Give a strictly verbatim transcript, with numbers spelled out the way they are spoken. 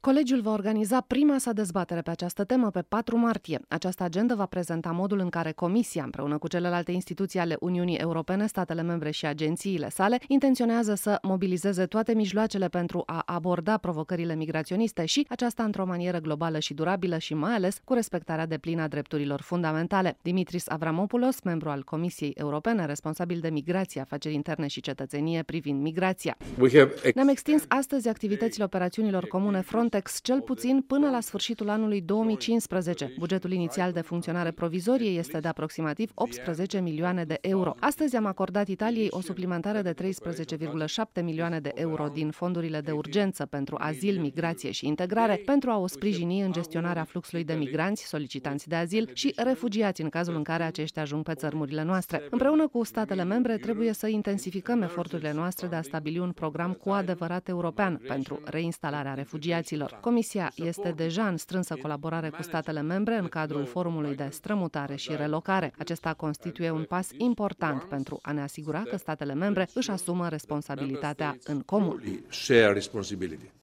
Colegiul va organiza prima sa dezbatere pe această temă pe patru martie. Această agendă va prezenta modul în care Comisia, împreună cu celelalte instituții ale Uniunii Europene, statele membre și agențiile sale, intenționează să mobilizeze toate mijloacele pentru a aborda provocările migraționiste și aceasta într-o manieră globală și durabilă și mai ales cu respectarea deplină a drepturilor fundamentale. Dimitris Avramopoulos, membru al Comisiei Europene, responsabil de migrație, afaceri interne și cetățenie privind migrația. Ne-am extins astăzi activitățile operațiunilor comune Frontex cel puțin până la sfârșitul anului două mii cincisprezece. Bugetul inițial de funcționare provizorie este de aproximativ optsprezece milioane de euro. Astăzi am acordat Italiei o suplimentare de treisprezece virgulă șapte milioane de euro din fondurile de urgență pentru azil, migrație și integrare pentru a o sprijini în gestionarea fluxului de migranți, solicitanți de azil și refugiați în cazul în care aceștia ajung pe țărmurile noastre. Împreună cu statele membre trebuie să intensificăm eforturile noastre de a stabili un program cu adevărat european pentru reinstalarea refugiaților. Comisia este deja în strânsă colaborare cu statele membre în cadrul forumului de strămutare și relocare. Acesta constituie un pas important pentru a ne asigura că statele membre își asumă responsabilitatea în comun.